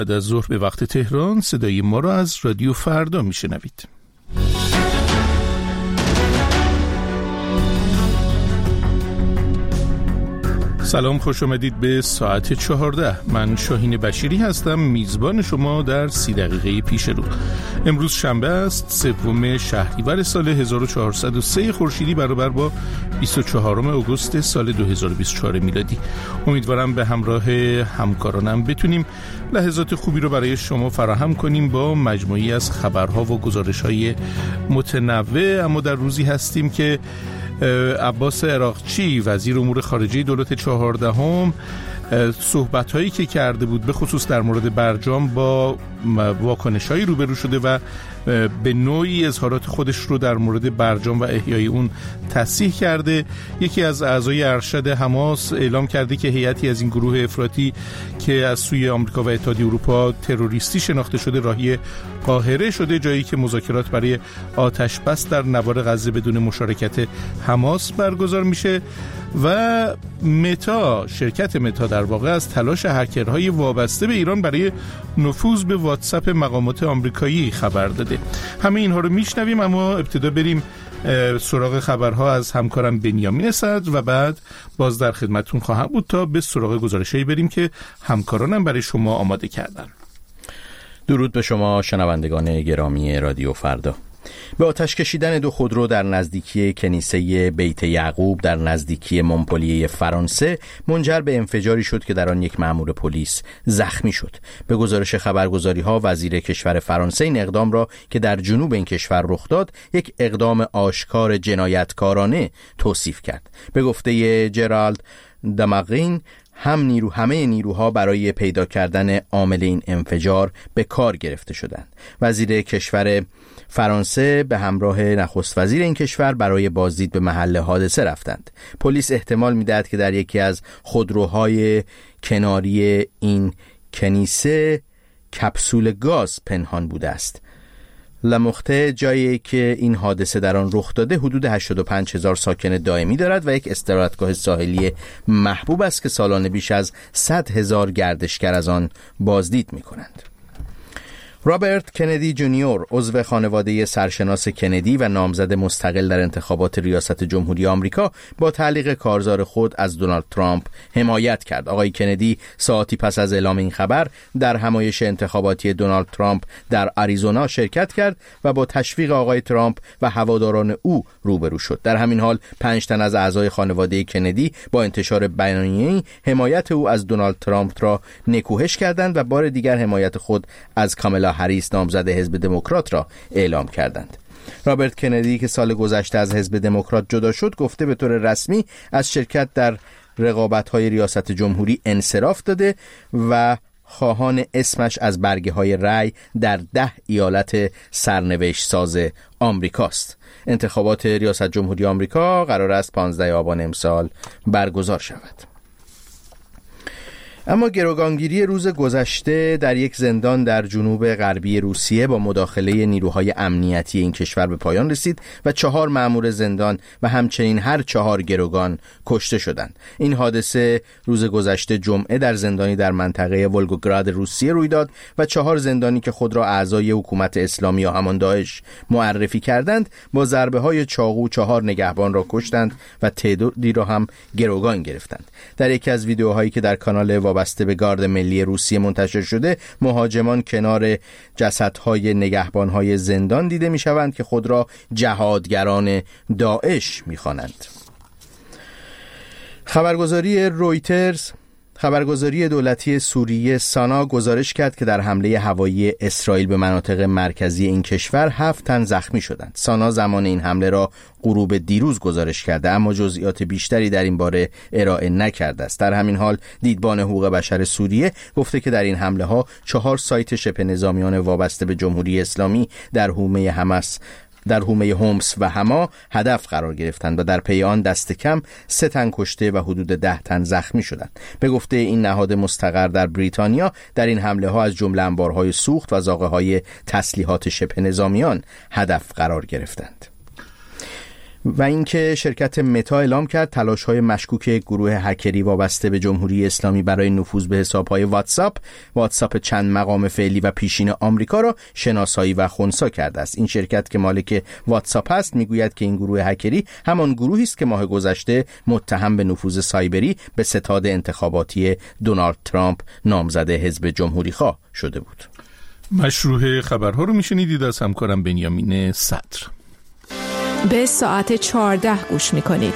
بعد از ظهر به وقت تهران صدای ما را از رادیو فردا میشنوید. سلام، خوش آمدید به ساعت 14. من شاهین بشیری هستم، میزبان شما در 30 دقیقه پیش رو. امروز شنبه است، 3 شهریور سال 1403 خورشیدی برابر با 24 آگوست سال 2024 میلادی. امیدوارم به همراه همکارانم بتونیم لحظات خوبی رو برای شما فراهم کنیم با مجموعی از خبرها و گزارش‌های متنوع. اما در روزی هستیم که عباس عراقچی وزیر امور خارجه دولت 14 صحبت‌هایی که کرده بود به خصوص در مورد برجام با واکنش‌هایی روبرو شده و به نوعی اظهارات خودش رو در مورد برجام و احیای اون تصحیح کرده. یکی از اعضای ارشد حماس اعلام کرده که هیئتی از این گروه افراطی که از سوی آمریکا و اتحادیه اروپا تروریستی شناخته شده راهی قاهره شده، جایی که مذاکرات برای آتش بس در نوار غزه بدون مشارکت حماس برگزار میشه. و متا، شرکت متا در واقع از تلاش هکرهای وابسته به ایران برای نفوذ به واتساپ مقامات آمریکایی خبر داده. همه اینها رو میشنویم، اما ابتدا بریم سراغ خبرها از همکارم بنیامین صدر و بعد باز در خدمتون خواهم بود تا به سراغ گزارشایی بریم که همکارانم برای شما آماده کردن. درود به شما شنوندگان گرامی رادیو فردا. به آتش کشیدن 2 خودرو در نزدیکی کنیسه بیت یعقوب در نزدیکی مونپلیه فرانسه منجر به انفجاری شد که در آن یک مأمور پلیس زخمی شد. به گزارش خبرگزاری‌ها وزیر کشور فرانسه این اقدام را که در جنوب این کشور رخ داد یک اقدام آشکار جنایتکارانه توصیف کرد. به گفته جرالد دماغین همه نیروها برای پیدا کردن عامل این انفجار به کار گرفته شدند. وزیر کشور فرانسه به همراه نخست وزیر این کشور برای بازدید به محل حادثه رفتند. پلیس احتمال می‌دهد که در یکی از خودروهای کناری این کنیسه کپسول گاز پنهان بوده است. لمخته، جایی که این حادثه در آن رخ داده، حدود 85,000 ساکن دائمی دارد و یک استراحتگاه ساحلی محبوب است که سالانه بیش از 100,000 گردشگر از آن بازدید می‌کنند. رابرت کندی جونیور، عضو خانواده سرشناس کندی و نامزد مستقل در انتخابات ریاست جمهوری آمریکا، با تعلیق کارزار خود از دونالد ترامپ حمایت کرد. آقای کندی ساعتی پس از اعلام این خبر در همایش انتخاباتی دونالد ترامپ در آریزونا شرکت کرد و با تشویق آقای ترامپ و هواداران او روبرو شد. در همین حال 5 تن از اعضای خانواده کندی با انتشار بیانیه‌ای حمایت او از دونالد ترامپ را نکوهش کردند و بار دیگر حمایت خود از کامالا هریس نامزد حزب دموکرات را اعلام کردند. رابرت کندی که سال گذشته از حزب دموکرات جدا شد، گفته به طور رسمی از شرکت در رقابت‌های ریاست جمهوری انصراف داده و خواهان اسمش از برگه‌های رأی در 10 ایالت سرنوشت ساز آمریکاست. انتخابات ریاست جمهوری آمریکا قرار است 15 آبان امسال برگزار شود. اما گروگانگیری روز گذشته در یک زندان در جنوب غربی روسیه با مداخله نیروهای امنیتی این کشور به پایان رسید و 4 مأمور زندان و همچنین هر 4 گروگان کشته شدند. این حادثه روز گذشته جمعه در زندانی در منطقه ولگوگراد روسیه روی داد و 4 زندانی که خود را اعضای حکومت اسلامی یا همان داعش معرفی کردند با ضربه‌های چاقو 4 نگهبان را کشتند و تعدادی را هم گروگان گرفتند. در یکی از ویدیوهایی که در کانال وابسته به گارد ملی روسیه منتشر شده، مهاجمان کنار جسدهای نگهبانهای زندان دیده می‌شوند که خود را جهادگران داعش می‌خوانند. خبرگزاری رویترز، خبرگزاری دولتی سوریه سانا گزارش کرد که در حمله هوایی اسرائیل به مناطق مرکزی این کشور 7 تن زخمی شدند. سانا زمان این حمله را غروب دیروز گزارش کرده، اما جزئیات بیشتری در این باره ارائه نکرده است. در همین حال دیدبان حقوق بشر سوریه گفته که در این حمله ها 4 سایت شبه نظامیان وابسته به جمهوری اسلامی در حومه هومس و حما هدف قرار گرفتند و در پی آن دست کم 3 تن کشته و حدود 10 تن زخمی شدند. به گفته این نهاد مستقر در بریتانیا، در این حمله ها از جمله انبارهای سوخت و زاغه‌های تسلیحات شبه نظامیان هدف قرار گرفتند. و اینکه شرکت متا اعلام کرد تلاش‌های مشکوک گروه هکری وابسته به جمهوری اسلامی برای نفوذ به حساب‌های واتساپ چند مقام فعلی و پیشین آمریکا را شناسایی و خنثی کرده است. این شرکت که مالک واتساپ است میگوید که این گروه هکری همان گروهی است که ماه گذشته متهم به نفوذ سایبری به ستاد انتخاباتی دونالد ترامپ نامزد حزب جمهوری‌خواه شده بود. مشروع خبرها رو میشنیدید از همکارم بنیامین صدر. به ساعت 14 گوش میکنید.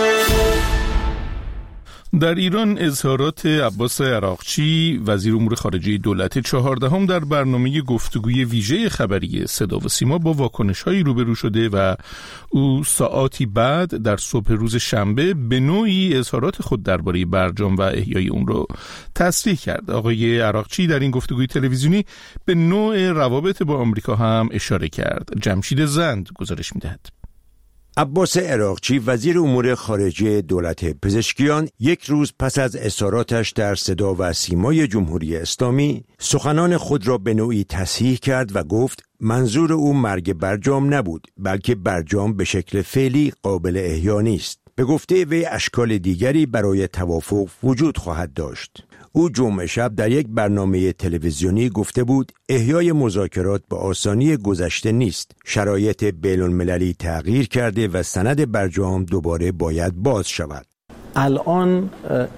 در ایران اظهارات عباس عراقچی وزیر امور خارجه دولت 14 در برنامه گفتگوی ویژه خبری صدا و سیما با واکنش‌هایی روبرو شده و او ساعاتی بعد در صبح روز شنبه به نوعی اظهارات خود درباره برجام و احیای اون رو تصریح کرد. آقای عراقچی در این گفتگوی تلویزیونی به نوع روابط با آمریکا هم اشاره کرد. جمشید زند گزارش می‌دهد. عباس عراقچی وزیر امور خارجه دولت پزشکیان یک روز پس از اظهاراتش در صدا و سیمای جمهوری اسلامی سخنان خود را به نوعی تصحیح کرد و گفت منظور او مرگ برجام نبود، بلکه برجام به شکل فعلی قابل احیا نیست. به گفته وی اشکال دیگری برای توافق وجود خواهد داشت. او جمعه شب در یک برنامه تلویزیونی گفته بود احیای مذاکرات به آسانی گذشته نیست. شرایط بین‌المللی تغییر کرده و سند برجام دوباره باید باز شود. الان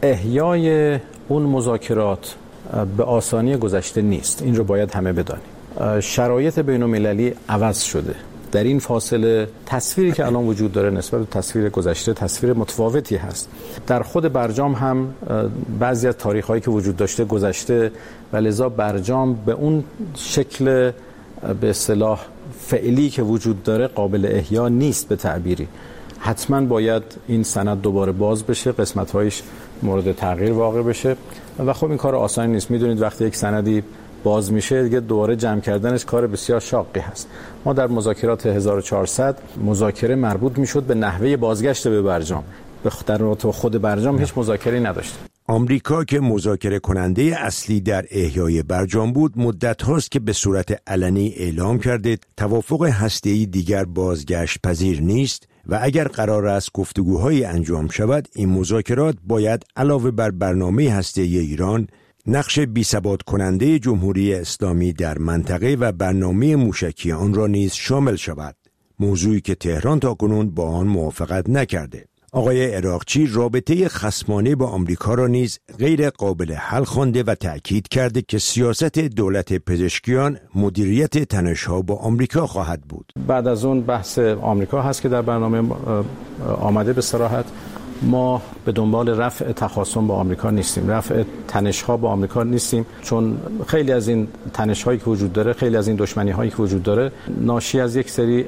احیای اون مذاکرات به آسانی گذشته نیست. این رو باید همه بدانیم. شرایط بین‌المللی عوض شده. در این فاصله تصویری که الان وجود داره نسبت به تصویر گذشته تصویر متفاوتی هست. در خود برجام هم بعضی از تاریخ‌هایی که وجود داشته گذشته و لذا برجام به اون شکل به اصطلاح فعلی که وجود داره قابل احیا نیست. به تعبیری حتما باید این سند دوباره باز بشه، قسمت‌هایش مورد تغییر واقع بشه و خب این کار آسانی نیست. میدونید وقتی یک سندی باز میشه دیگه دوباره جمع کردنش کار بسیار شاقی هست. ما در مذاکرات 1400 مذاکره مربوط میشد به نحوه بازگشت به برجام. در رابطه خود برجام هیچ مذاکره‌ای نداشت. آمریکا که مذاکره کننده اصلی در احیای برجام بود مدت هاست که به صورت علنی اعلام کرده توافق هسته‌ای دیگر بازگشت پذیر نیست و اگر قرار است گفتگوهای انجام شود این مذاکرات باید علاوه بر برنامه هسته‌ای ایران نقش بی‌ثبات کننده جمهوری اسلامی در منطقه و برنامه موشکی آن را نیز شامل شود، موضوعی که تهران تاکنون با آن موافقت نکرده. آقای عراقچی رابطه خصمانه با آمریکا را نیز غیر قابل حل خوانده و تأکید کرده که سیاست دولت پزشکیان مدیریت تنش‌ها با آمریکا خواهد بود. بعد از اون بحث آمریکا هست که در برنامه آمده به صراحت. ما به دنبال رفع تخاصم با آمریکا نیستیم، رفع تنش‌ها با آمریکا نیستیم، چون خیلی از این تنش‌هایی که وجود داره، خیلی از این دشمنی‌هایی که وجود داره ناشی از یک سری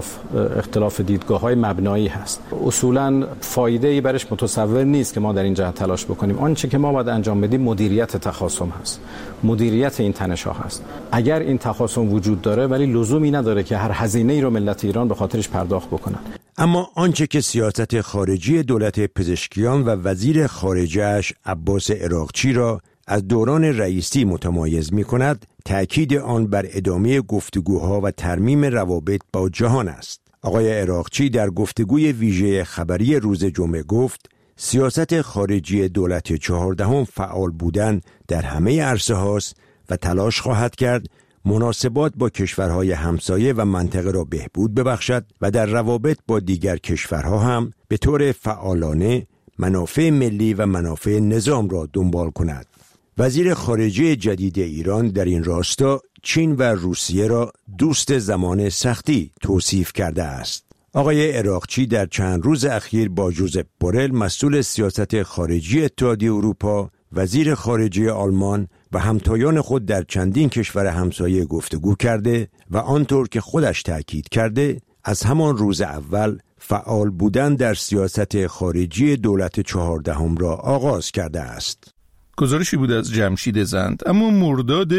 اختلاف دیدگاه‌های مبنایی هست. اصولاً فایده‌ای برش متصور نیست که ما در این جهت تلاش بکنیم. آنچه که ما باید انجام بدیم مدیریت تخاصم هست، مدیریت این تنش‌ها هست. اگر این تخاصم وجود داره ولی لزومی نداره که هر هزینه‌ای رو ملت ایران به خاطرش پرداخت بکنن. اما آنچه که سیاست خارجی دولت پزشکیان و وزیر خارجه‌اش عباس عراقچی را از دوران رئیسی متمایز می‌کند، تأکید آن بر ادامه گفتگوها و ترمیم روابط با جهان است. آقای عراقچی در گفتگوی ویژه خبری روز جمعه گفت سیاست خارجی دولت 14 فعال بودن در همه عرصه هاست و تلاش خواهد کرد مناسبات با کشورهای همسایه و منطقه را بهبود ببخشد و در روابط با دیگر کشورها هم به طور فعالانه منافع ملی و منافع نظام را دنبال کند. وزیر خارجه جدید ایران در این راستا چین و روسیه را دوست زمان سختی توصیف کرده است. آقای عراقچی در چند روز اخیر با جوزپ بورل مسئول سیاست خارجی اتحادیه اروپا، وزیر خارجه آلمان و همتایان خود در چندین کشور همسایه گفتگو کرده و آنطور که خودش تأکید کرده از همان روز اول فعال بودن در سیاست خارجی دولت 14 را آغاز کرده است. گزارشی بود از جمشید زند. اما مرداد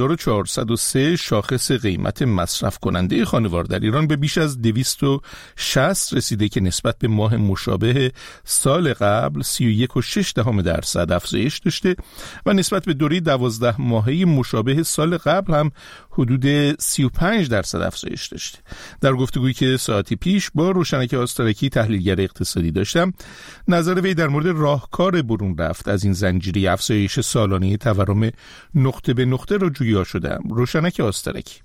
1403 شاخص قیمت مصرف کننده خانوار در ایران به بیش از 260 رسیده که نسبت به ماه مشابه سال قبل 31.6% افزایش داشته و نسبت به دوره 12 ماهه مشابه سال قبل هم حدود 35% افزایش داشته. در گفتگویی که ساعتی پیش با روشنک آسترکی تحلیلگر اقتصادی داشتم، نظر وی در مورد راهکار برون رفت از این زنجیره افزایش سالانه تورم نقطه به نقطه را جویا شدم. روشنک آسترکی: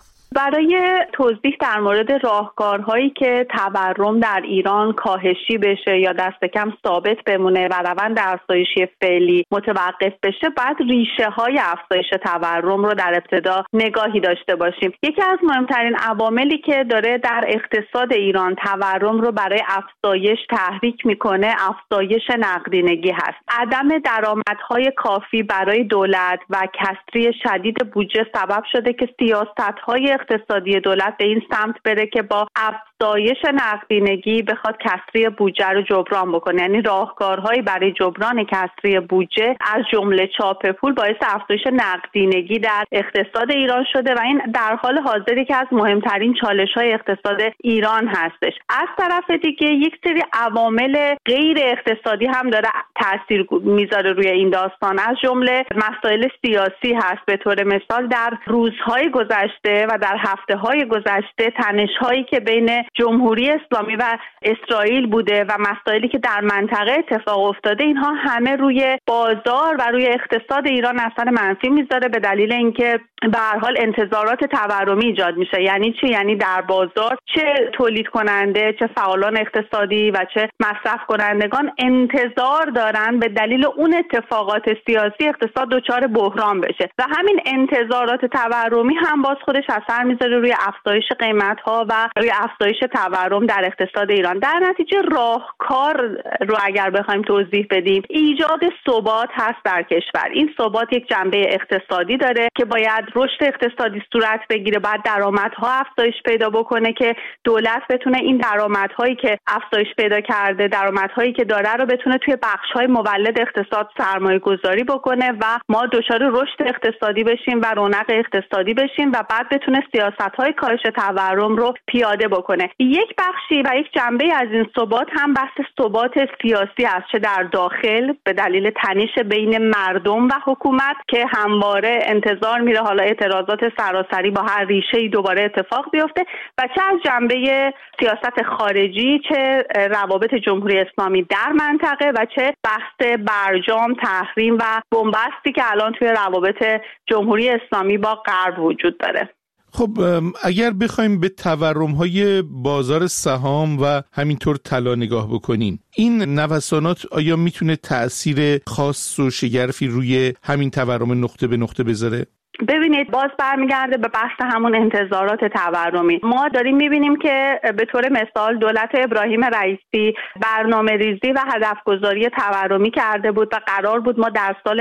برای توضیح در مورد راهکارهایی که تورم در ایران کاهشی بشه یا دست کم ثابت بمونه و روند افزایشی فعلی متوقف بشه، بعد ریشه های افزایش تورم رو در ابتدا نگاهی داشته باشیم. یکی از مهمترین عواملی که داره در اقتصاد ایران تورم رو برای افزایش تحریک میکنه افزایش نقدینگی هست. عدم درآمدهای کافی برای دولت و کسری شدید بودجه سبب شده که سیاست‌های اقتصادی دولت به این سمت بره که با افزایش نقدینگی بخواد کسری بودجه رو جبران بکنه. یعنی راهکارهایی برای جبران کسری بودجه از جمله چاپ پول باعث افزایش نقدینگی در اقتصاد ایران شده و این در حال حاضر که از مهمترین چالش‌های اقتصاد ایران هستش. از طرف دیگه یک سری عوامل غیر اقتصادی هم داره تاثیر میذاره روی این داستان، از جمله مسائل سیاسی هست. به طور مثال در روزهای گذشته و در هفته‌های گذشته تنش‌هایی که بین جمهوری اسلامی و اسرائیل بوده و مسائلی که در منطقه اتفاق افتاده، اینها همه روی بازار و روی اقتصاد ایران اثر منفی میذاره، به دلیل اینکه به هر حال انتظارات تورمی ایجاد میشه. یعنی چی؟ یعنی در بازار چه تولید کننده، چه فعالان اقتصادی و چه مصرف کنندگان انتظار دارن به دلیل اون اتفاقات سیاسی اقتصاد دچار بحران بشه و همین انتظارات تورمی هم باز خودش اثر میذاره روی افزایش قیمت‌ها و روی افزایش تورم در اقتصاد ایران. در نتیجه راهکار رو اگر بخوایم توضیح بدیم، ایجاد ثبات هست در کشور. این ثبات یک جنبه اقتصادی داره که باید رشد اقتصادی صورت بگیره، باید درآمدها افزایش پیدا بکنه که دولت بتونه این درآمدهایی که افزایش پیدا کرده، درآمدهایی که داره رو بتونه توی بخش‌های مولد اقتصاد سرمایه‌گذاری بکنه و ما دچار رشد اقتصادی بشیم و رونق اقتصادی بشیم و بعد بتونه سیاست‌های کاهش تورم رو پیاده بکنه. یک بخشی و یک جنبه از این ثبات هم بحث ثبات سیاسی است، چه در داخل به دلیل تنش بین مردم و حکومت که همواره انتظار میره حالا اعتراضات سراسری با هر ریشه‌ای دوباره اتفاق بیفته، و چه از جنبه سیاست خارجی، چه روابط جمهوری اسلامی در منطقه و چه بحث برجام، تحریم و بنبستی که الان توی روابط جمهوری اسلامی با غرب وجود داره. خب اگر بخوایم به تورم‌های بازار سهام و همینطور طلا نگاه بکنیم، این نوسانات آیا میتونه تأثیر خاص و شگرفی روی همین تورم نقطه به نقطه بذاره؟ ببینید، باز برمیگرده به بحث همون انتظارات تورمی. ما داریم میبینیم که به طور مثال دولت ابراهیم رئیسی برنامه ریزی و هدفگذاری تورمی کرده بود و قرار بود ما در سال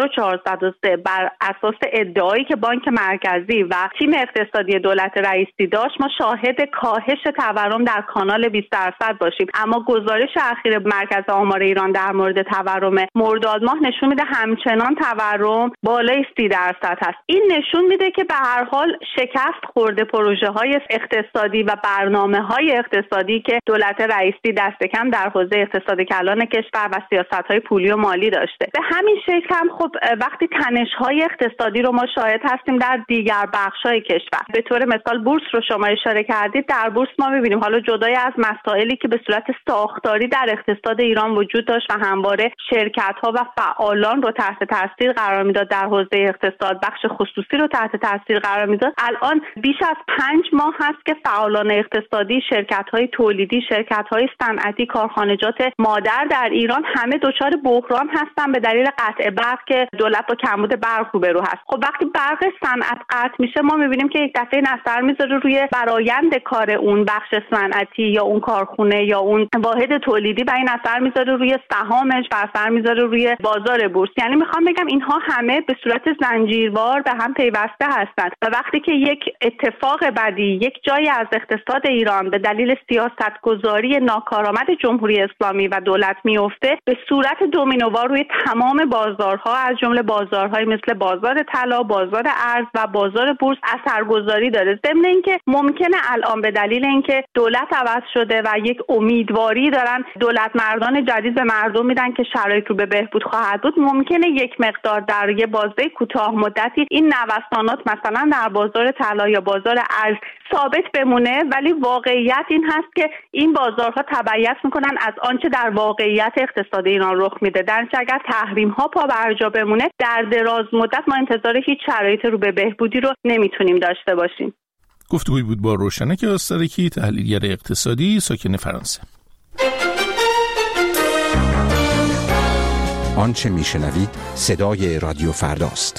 1403 بر اساس ادعایی که بانک مرکزی و تیم اقتصادی دولت رئیسی داشت، ما شاهد کاهش تورم در کانال 20% باشیم. اما گزارش اخیر مرکز آمار ایران در مورد تورم مرداد ماه نشون میده همچنان تورم بالای 30% هست. این نشون میده که به هر حال شکست خورده پروژه‌های اقتصادی و برنامه‌های اقتصادی که دولت رئیسی دست کم در حوزه اقتصاد کلان کشور و سیاست‌های پولی و مالی داشته. به همین شکل هم خب وقتی تنش‌های اقتصادی رو ما شاهد هستیم در دیگر بخش‌های کشور، به طور مثال بورس رو شما اشاره کردید، در بورس ما می‌بینیم حالا جدای از مسائلی که به صورت ساختاری در اقتصاد ایران وجود داشت و همواره شرکت‌ها و فعالان رو تحت تاثیر قرار میداد در حوزه اقتصاد، بخش خصوصی رو تحت تاثیر قرار میداد. الان بیش از 5 ماه هست که فعالان اقتصادی، شرکت‌های تولیدی، شرکت‌های صنعتی، کارخانجات مادر در ایران همه دچار بحران هستن به دلیل قطع برق که دولت با کمبود برق روبرو هست. خب وقتی برق صنعت قطع میشه، ما می‌بینیم که یک دفعه اثر میذاره روی فرآیند کار اون بخش صنعتی یا اون کارخونه یا اون واحد تولیدی و این اثر میذاره روی سهامش و اثر میذاره روی بازار بورس. یعنی میخوام بگم اینها همه به صورت زنجیروار به هم پیوسته هستند و وقتی که یک اتفاق بدی یک جایی از اقتصاد ایران به دلیل سیاستگذاری ناکارآمد جمهوری اسلامی و دولت میفته، به صورت دومینووار روی تمام بازارها از جمله بازارهای مثل بازار طلا، بازار ارز و بازار بورس اثرگذاری داره. ضمن اینکه ممکنه الان به دلیل اینکه دولت عوض شده و یک امیدواری دارن دولت مردان جدید به مردم میدن که شرایط رو به بهبود خواهد بود، ممکنه یک مقدار در یه بازه کوتاه مدتی بکنید این نوسانات مثلا در بازار طلا یا بازار ارز ثابت بمونه، ولی واقعیت این هست که این بازارها تبعیت میکنن از آنچه در واقعیت اقتصاد ایران رخ میده. در نتیجه اگر تحریم ها پا بر جا بمونه در دراز مدت ما انتظار هیچ شرایط رو به بهبودی رو نمیتونیم داشته باشیم. گفتگوی بود با روشنک آسترکی، تحلیلگر اقتصادی ساکن فرانسه. آنچه میشنوید صدای رادیو فرداست.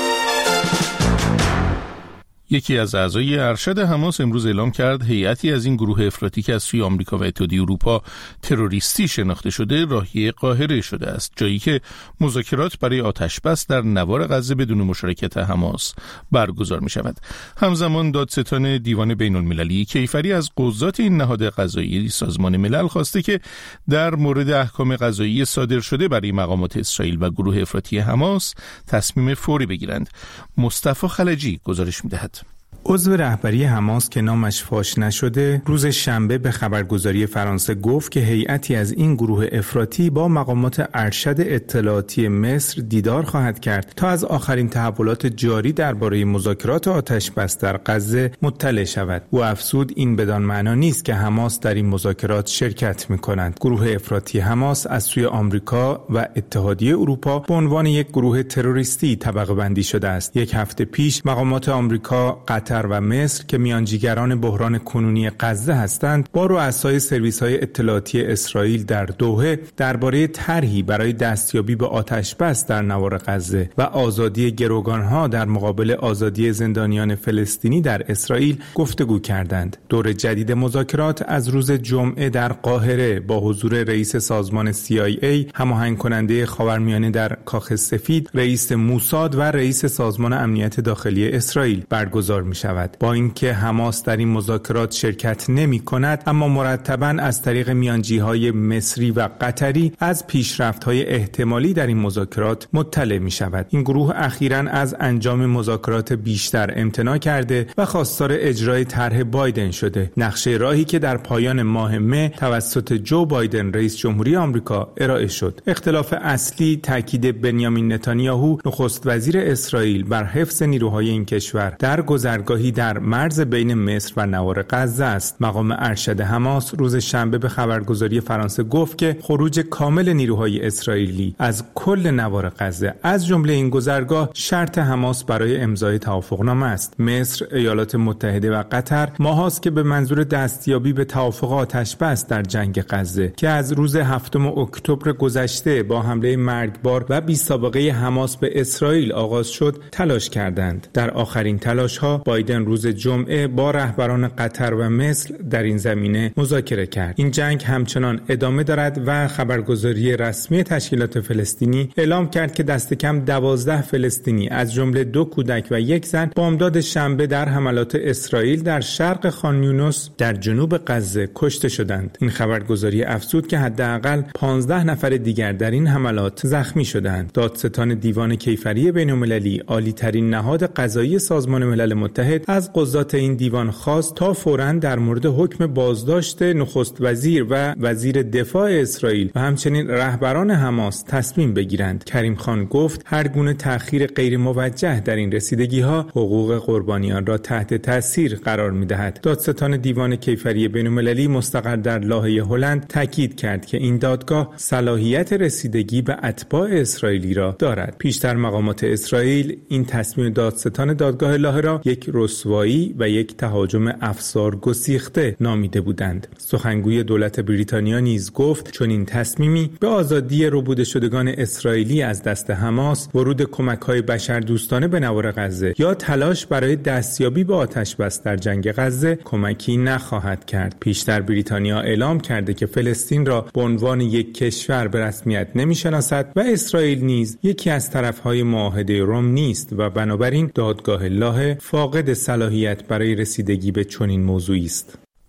یکی از اعضای ارشد حماس امروز اعلام کرد هیئتی از این گروه افراطی که از سوی آمریکا و اتحادیه اروپا تروریستی شناخته شده راهی قاهره شده است، جایی که مذاکرات برای آتشبس در نوار غزه بدون مشارکت حماس برگزار می شود. همزمان دادستان دیوان بین المللی کیفری از قضات این نهاد قضایی سازمان ملل خواسته که در مورد احکام قضایی صادر شده برای مقامات اسرائیل و گروه افراطی حماس تصمیم فوری بگیرند. مصطفی خلجی گزارش می دهد. عضو رهبری حماس که نامش فاش نشده روز شنبه به خبرگزاری فرانسه گفت که هیئتی از این گروه افراطی با مقامات ارشد اطلاعاتی مصر دیدار خواهد کرد تا از آخرین تحولات جاری درباره مذاکرات آتش‌بس در غزه مطلع شود. او افزود این بدان معنا نیست که حماس در این مذاکرات شرکت می‌کنند. گروه افراطی حماس از سوی آمریکا و اتحادیه اروپا به عنوان یک گروه تروریستی طبقه بندی شده است. یک هفته پیش مقامات آمریکا، قطر و مصر که میانجیگران بحران کنونی غزه هستند با رؤسای سرویس‌های اطلاعاتی اسرائیل در دوحه درباره طرحی برای دستیابی به آتش‌بس در نوار غزه و آزادی گروگان‌ها در مقابل آزادی زندانیان فلسطینی در اسرائیل گفتگو کردند. دور جدید مذاکرات از روز جمعه در قاهره با حضور رئیس سازمان CIA، هماهنگ کننده خاورمیانه در کاخ سفید، رئیس موساد و رئیس سازمان امنیت داخلی اسرائیل برگزار می شود. با اینکه حماس در این مذاکرات شرکت نمی کند، اما مرتباً از طریق میانجیهای مصری و قطری از پیشرفت‌های احتمالی در این مذاکرات مطلع می شود. این گروه اخیراً از انجام مذاکرات بیشتر امتناع کرده و خواستار اجرای طرح بایدن شده، نقشه راهی که در پایان ماه مه توسط جو بایدن رئیس جمهوری آمریکا ارائه شد. اختلاف اصلی تاکید بنیامین نتانیاهو نخست وزیر اسرائیل بر حفظ نیروهای این کشور در گذرگاهی در مرز بین مصر و نوار غزه است. مقام ارشد حماس روز شنبه به خبرگزاری فرانسه گفت که خروج کامل نیروهای اسرائیلی از کل نوار غزه از جمله این گذرگاه شرط حماس برای امضای توافقنامه است. مصر، ایالات متحده و قطر ماهاست که به منظور دستیابی به توافق آتش‌بس در جنگ غزه که از روز 7 اکتبر گذشته با حمله مرگبار و بی‌سابقه حماس به اسرائیل آغاز شد تلاش کردند. در آخرین تلاش‌ها بایدن روز جمعه با رهبران قطر و مصر در این زمینه مذاکره کرد. این جنگ همچنان ادامه دارد و خبرگزاری رسمی تشکیلات فلسطینی اعلام کرد که دست کم 12 فلسطینی از جمله 2 کودک و 1 زن بامداد شنبه در حملات اسرائیل در شرق خان یونس در جنوب غزه کشته شدند. این خبرگزاری افزود که حداقل 15 نفر دیگر در این حملات زخمی شدند. دادستان دیوان کیفری بین‌المللی، عالی‌ترین نهاد قضایی سازمان ملل متحد، از قضات این دیوان خواست تا فوراً در مورد حکم بازداشت نخست وزیر و وزیر دفاع اسرائیل و همچنین رهبران حماس تصمیم بگیرند. کریم خان گفت هر گونه تأخیر غیر موجه در این رسیدگی‌ها حقوق قربانیان را تحت تاثیر قرار می‌دهد. دادستان دیوان کیفری بین‌المللی مستقر در لاهه هلند تاکید کرد که این دادگاه صلاحیت رسیدگی به اتباع اسرائیلی را دارد. پیشتر مقامات اسرائیل این تصمیم دادستان دادگاه لاهه را یک رسوایی و یک تهاجم افسار گسیخته نامیده بودند. سخنگوی دولت بریتانیا نیز گفت چون این تصمیمی به آزادی ربوده شدگان اسرائیلی از دست حماس، ورود کمک‌های بشردوستانه به نوار غزه یا تلاش برای دستیابی به آتش‌بس در جنگ غزه کمکی نخواهد کرد. پیشتر بریتانیا اعلام کرده که فلسطین را به عنوان یک کشور به رسمیت نمی‌شناسد و اسرائیل نیز یکی از طرف‌های معاهده رم نیست و بنابراین دادگاه لاهه فاقد صلاحیت برای رسیدگی به چنین موضوعی است.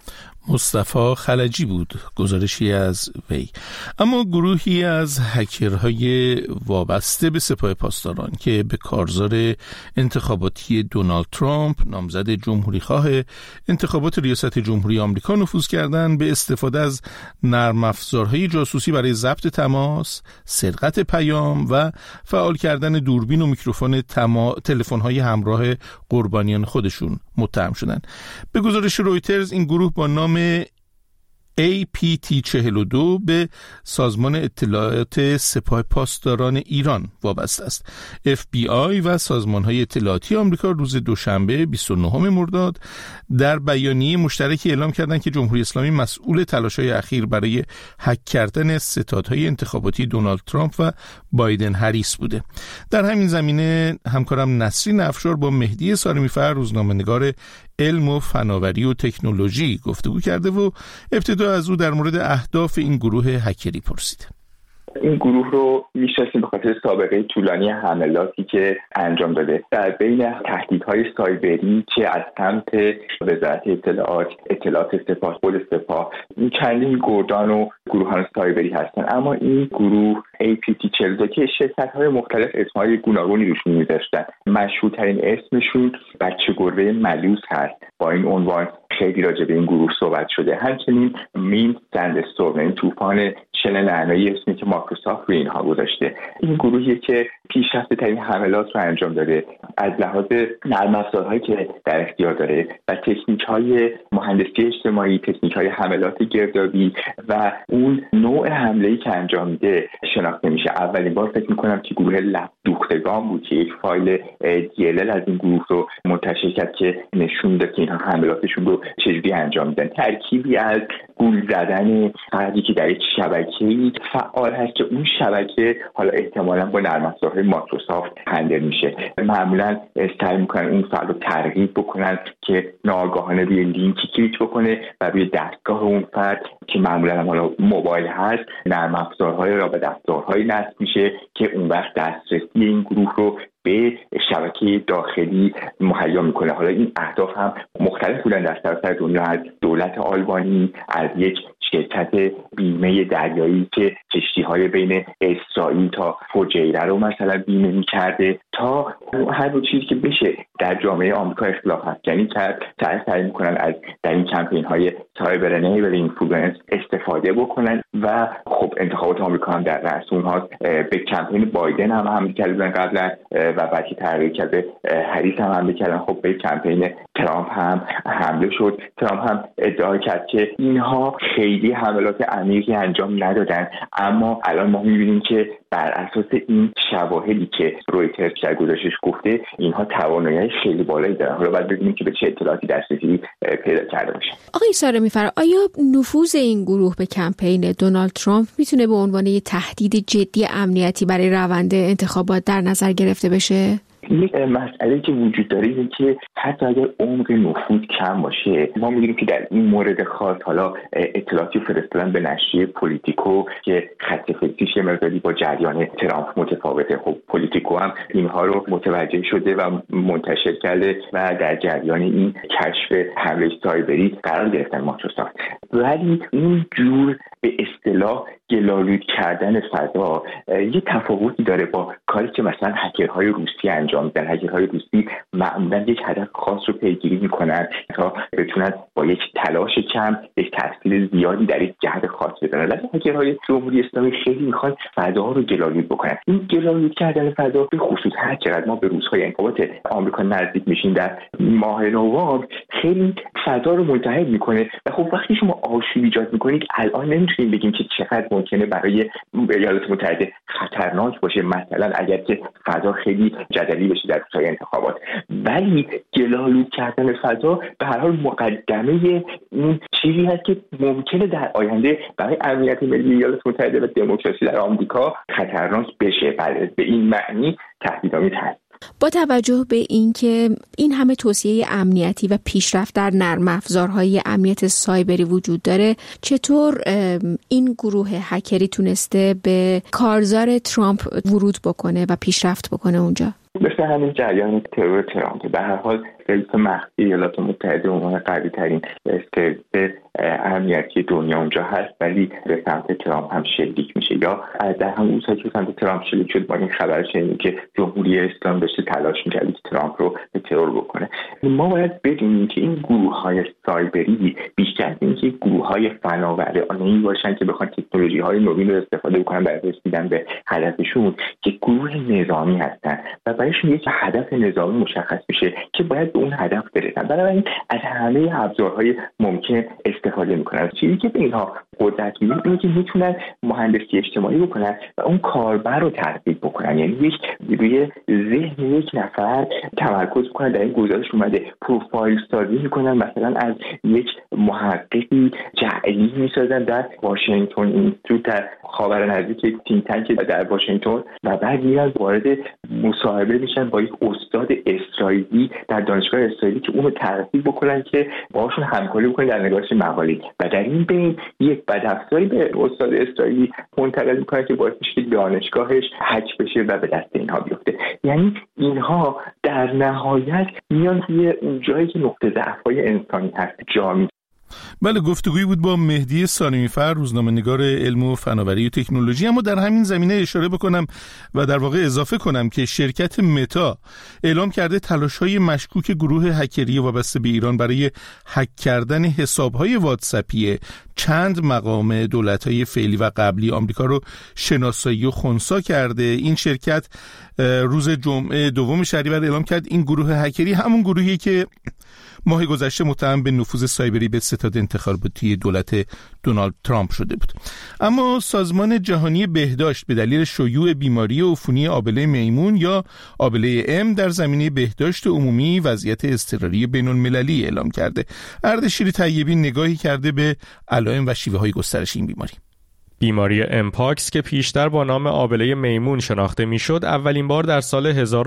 مصطفی خلجی بود، گزارشی از وی. اما گروهی از هکرهای وابسته به سپاه پاسداران که به کارزار انتخاباتی دونالد ترامپ نامزد جمهوریخواه انتخابات ریاست جمهوری آمریکا نفوذ کردند، به استفاده از نرم افزارهای جاسوسی برای ضبط تماس، سرقت پیام و فعال کردن دوربین و میکروفون تلفن‌های همراه قربانیان خودشون متهم شدند. به گزارش رویترز این گروه با نام APT42 به سازمان اطلاعات سپاه پاسداران ایران وابسته است. FBI و سازمان‌های اطلاعاتی آمریکا روز دوشنبه 29 مرداد در بیانیه مشترکی اعلام کردند که جمهوری اسلامی مسئول تلاش‌های اخیر برای هک کردن ستادهای انتخاباتی دونالد ترامپ و بایدن هریس بوده. در همین زمینه همکارم نسرین افشار با مهدی سارمی‌فر، روزنامه‌نگار علم و فناوری و تکنولوژی گفتگو کرده و ابتدا از او در مورد اهداف این گروه هکری پرسید. این گروه رو میشناسیم به خاطر سابقه طولانی حملاتی که انجام داده در بین تهدیدهای سایبری که از سمت وزارت اطلاعات سپاه، خود سپاه، این چندین گردان و گروهان سایبری هستن. اما این گروه APT42 که شرکت‌های مختلف اسمهای گوناگونی روشون می‌ذاشتن، مشهورترین اسمشون بچه گربه ملوس هست. با این عنوان خیلی راجع به این گروه صحبت شده. همچنین مین سندستورم، این طوفان شن نعنایی، اسمی که مایکروسافت روی اینها گذاشته. این گروهی که پیشرفته ترین حملات رو انجام داده از لحاظ نرم افزارهایی که در اختیار داره و تکنیک‌های مهندسی اجتماعی، تکنیک‌های حملات گردابی و اون نوع حمله‌ای که انجام میده شناخته میشه. اولین بار فکر می‌کنم که گروه لب دوختگان بود که یک فایل DLL از این گروه رو منتشر کرد که نشون داد که اینها حملاتشون رو چجوری انجام میدن. ترکیبی از گول زدن فردی که در یک شبکه‌ای فعال هست که اون شبکه حالا احتمالاً با نرم افزارهای مایکروسافت هندل میشه. معمولاً سعی میکنن اون فرد رو ترغیب بکنن که ناگهانه روی لینکی کلیک بکنه و روی دستگاه اون فرد که معمولاً حالا موبایل هست نرم افزارهای رابط افزارهایی نصب میشه که اون وقت دسترسی این گروه رو به شبکه داخلی مهیا میکنه. حالا این اهداف هم مختلف بودن در سراسر دنیا، از دولت آلبانی، از یک شرکت بیمه دریایی که کشتی‌های بین اسرائیل تا فجیره رو مثلا بیمه می‌کرده، تا هر دو چیزی که بشه در جامعه آمریکا اخلاق افکنی کرد. سعی می‌کنن از در این کمپین‌های سایبر انیبل اینفلوئنس استفاده بکنن و خب انتخابات آمریکا هم در رأس اونها. به کمپین بایدن هم حمله کردن قبلا و بعد که تغییر کرد به هریس هم حمله کردن. خب به کمپین ترامپ هم حمله شد. ترامپ هم ادعا کرد که اینها خیلی حملات عمیقی انجام ندادن، اما الان ما می‌بینیم که بر اساس این شواهدی که رویترز در گزارشش گفته اینها توانایی خیلی بالایی دارن. حالا باید ببینیم که به چه اطلاعاتی دسترسی پیدا کرده باشه. آقای سارمی‌فر، آیا نفوذ این گروه به کمپین دونالد ترامپ میتونه به عنوان یک تهدید جدی امنیتی برای روند انتخابات در نظر گرفته بشه؟ یک مسئله که وجود داره اینه که حتی اگر عمق نفوذ کم باشه، ما می‌بینیم که در این مورد خاص حالا اطلاعاتی فرستادن به نشریه پولیتیکو که خط فکریش مقداری با جریان ترامپ متفاوته. خب پولیتیکو هم اینها رو متوجه شده و منتشر کرده و در جریان این کشف حمله سایبری قرار گرفتن مایکروسافت. ولی اون جور به اصطلاح گلالود کردن فضا یه تفاوتی داره با کاری که مثلا هکرهای روسی انجام میدن. هکرهای روسی معمولا یک هدف خاص رو پیگیری میکنن تا بتونن با یک تلاش کم یک تاثیر زیادی در یک جهت خاص بزنن. ولی هکرهای جمهوری اسلامی خیلی میخوان فضا رو گلالود بکنن. این گلالود کردن فضا به خصوص هر چقدر ما به روزهای انتخابات آمریکا نزدیک میشیم در ماه نوامبر خیلی فضا رو ملتهب میکنه و خب وقتی شما آشوب ایجاد میکنید الان نمیتونیم بگیم که چقدر ممکنه برای ایالات متحده خطرناک باشه، مثلا اگر که فضا خیلی جدلی بشه در روزهای انتخابات. ولی گلالود کردن فضا به هر حال مقدمه اون چیزی هست که ممکنه در آینده برای امنیت ملی ایالات متحده و دموکراسی در آمریکا خطرناک بشه. بله، به این معنی تهدیدآمیز هست. با توجه به اینکه این همه توصیه امنیتی و پیشرفت در نرم افزارهای امنیت سایبری وجود داره، چطور این گروه هکری تونسته به کارزار ترامپ ورود بکنه و پیشرفت بکنه اونجا؟ مثل همین جریان ترور ترامپ به هر حال سلف مخفی ایالات متحده عنوان قوی ترین سلف امنیتی دنیا اونجا هست، ولی به سمت ترامپ هم شلیک میشه. یا در همون روزهایی که سمت ترامپ شلیک شد ما این خبر شنیدیم که جمهوری اسلامی داشته تلاش می‌کرد که ترامپ رو به ترور بکنه. ما باید بدونیم که این گروه‌های سایبری بیشتر از اینکه گروه‌های فناورانه‌ای باشن که بخوان تکنولوژی‌های نوین رو استفاده بکنن برای رسیدن به هدفشون، که گروه نظامی هستن و برایشون یک هدف نظامی مشخص میشه که باید به اون هدف برسن. بنابراین از همه ابزارهای ممکن استفاده میکنن. چیزی که به اینها قدرت میده اینه که میتونن مهندسی اجتماعی بکنن و اون کاربر رو ترغیب بکنن، یعنی روی ذهن یک نفر تمرکز کنن. در این گزارش اومده پروفایل سازی میکنن، مثلا از یک محققی جعلی میسازن در واشنگتن اینستیتوت در خاورنزدیک، یک تیم تانک در واشنگتن، و بعد میرن وارد مصاحبه میشن با یک استاد اسرائیلی در دانشگاه اسرائیلی که اونو ترغیب بکنن که باهاشون همکاری بکنن در نگارش مقاله، و در این بین یک بدافزاری به استاد اسرائیلی منتقل میکنن که باعث میشه که دانشگاهش هک بشه و به دست اینها بیفته. یعنی اینها در نهایت میان توی اون جایی که نقطه ضعف‌های انسانی هست جا می. بله، گفتگویی بود با مهدی سالمی‌فر، روزنامه‌نگار علم و فناوری و تکنولوژی. اما در همین زمینه اشاره بکنم و در واقع اضافه کنم که شرکت متا اعلام کرده تلاش‌های مشکوک گروه هکری وابسته به ایران برای هک کردن حساب‌های واتساپی چند مقام دولت‌های فعلی و قبلی آمریکا رو شناسایی و خنثی کرده. این شرکت روز جمعه 2 شهریور اعلام کرد این گروه هکری همون گروهی که ماه گذشته متهم به نفوذ سایبری به ستاد انتخاباتی دولت دونالد ترامپ شده بود. اما سازمان جهانی بهداشت به دلیل شیوع بیماری عفونی آبله میمون یا آبله ام در زمینه بهداشت عمومی وضعیت اضطراری بین‌المللی اعلام کرده. اردشیر طیبی نگاهی کرده به علائم و شیوه‌های گسترش این بیماری. بیماری امپاکس که پیشتر با نام آبله میمون شناخته میشد، اولین بار در سال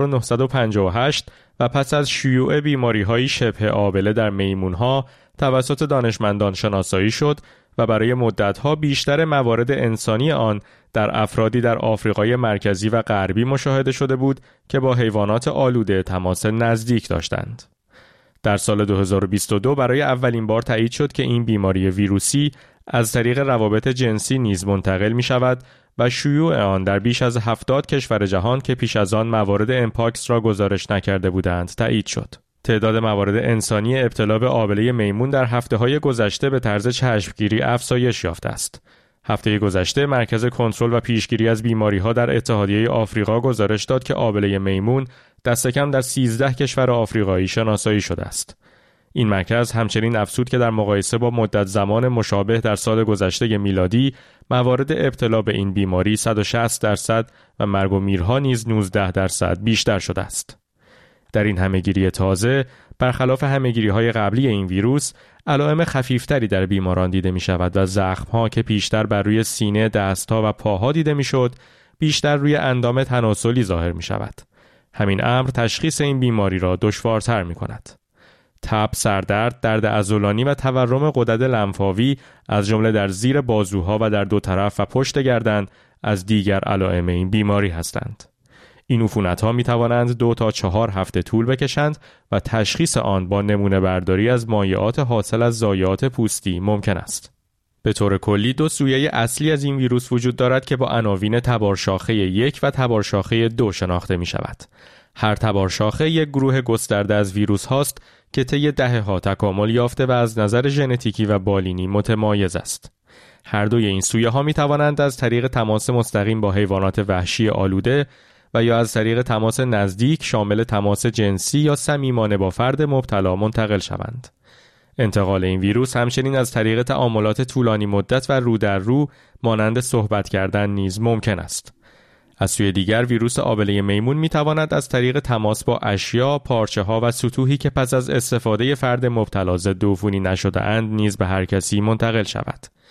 1958 و پس از شیوع بیماری‌های شبه آبله در میمون‌ها توسط دانشمندان شناسایی شد و برای مدت‌ها بیشتر موارد انسانی آن در افرادی در آفریقای مرکزی و غربی مشاهده شده بود که با حیوانات آلوده تماس نزدیک داشتند. در سال 2022 برای اولین بار تایید شد که این بیماری ویروسی از طریق روابط جنسی نیز منتقل می شود و شیوع آن در بیش از 70 کشور جهان که پیش از آن موارد امپاکس را گزارش نکرده بودند تایید شد. تعداد موارد انسانی ابتلا به آبله میمون در هفته‌های گذشته به طرز چشمگیری افزایش یافته است. هفته گذشته مرکز کنترل و پیشگیری از بیماری‌ها در اتحادیه آفریقا گزارش داد که آبله میمون دست کم در 13 کشور آفریقایی شناسایی شده است. این مرکز همچنین افزود که در مقایسه با مدت زمان مشابه در سال گذشته میلادی موارد ابتلا به این بیماری 160% و مرگ و میرها نیز 19% بیشتر شده است. در این همهگیری تازه، برخلاف همهگیری‌های قبلی این ویروس، علائم خفیفتری در بیماران دیده می شود و زخم‌ها که پیشتر بر روی سینه، دست‌ها و پاها دیده می شد، بیشتر روی اندام تناسلی ظاهر می شود. همین امر تشخیص این بیماری را دشوارتر می کند. تب، سردرد، درد عضلانی و تورم غدد لنفاوی از جمله در زیر بازوها و در دو طرف و پشت گردن از دیگر علائم این بیماری هستند. این عفونت‌ها می‌توانند 2 تا 4 هفته طول بکشند و تشخیص آن با نمونه برداری از مایعات حاصل از ضایعات پوستی ممکن است. به طور کلی 2 سویه اصلی از این ویروس وجود دارد که با عناوین تبارشاخه 1 و تبارشاخه 2 شناخته می‌شود. هر تبارشاخه یک گروه گسترده از ویروس هاست که طی دهه‌ها تکامل یافته و از نظر ژنتیکی و بالینی متمایز است. هر دوی این سویه ها می توانند از طریق تماس مستقیم با حیوانات وحشی آلوده و یا از طریق تماس نزدیک شامل تماس جنسی یا صمیمانه با فرد مبتلا منتقل شوند. انتقال این ویروس همچنین از طریق تعاملات طولانی مدت و رو در رو مانند صحبت کردن نیز ممکن است. از سوی دیگر ویروس آبله میمون می تواند از طریق تماس با اشیا، پارچه ها و سطوحی که پس از استفاده فرد مبتلا ضد عفونی نشده اند نیز به هر کسی منتقل شود.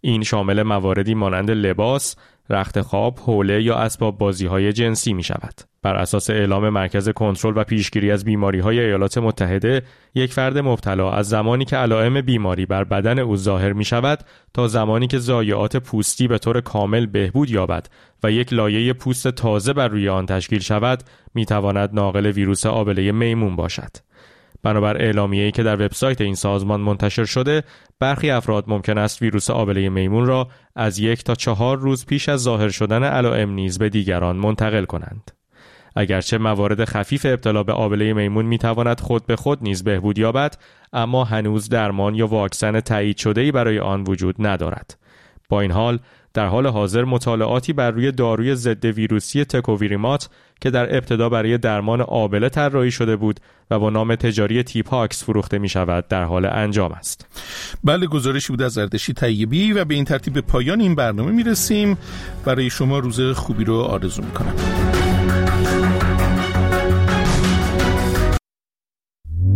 این شامل مواردی مانند لباس، رخت خواب، حوله یا اسباب بازی‌های جنسی می‌شود. بر اساس اعلام مرکز کنترل و پیشگیری از بیماری‌های ایالات متحده، یک فرد مبتلا از زمانی که علائم بیماری بر بدن او ظاهر می‌شود تا زمانی که ضایعات پوستی به طور کامل بهبود یابد و یک لایه پوست تازه بر روی آن تشکیل شود، می‌تواند ناقل ویروس آبله میمون باشد. بنابر اعلامیه‌ای که در وبسایت این سازمان منتشر شده، برخی افراد ممکن است ویروس آبله میمون را از 1 تا 4 روز پیش از ظاهر شدن علائم نیز به دیگران منتقل کنند. اگرچه موارد خفیف ابتلا به آبله میمون میتواند خود به خود نیز بهبود یابد، اما هنوز درمان یا واکسن تایید شده‌ای برای آن وجود ندارد. با این حال، در حال حاضر مطالعاتی بر روی داروی ضد ویروسی تکوویریمات که در ابتدا برای درمان آبله طراحی شده بود و با نام تجاری تیپاکس فروخته می شود در حال انجام است. بله، گزارشی بود از اردشیر طیبی و به این ترتیب به پایان این برنامه می رسیم. برای شما روز خوبی رو آرزو می کنم.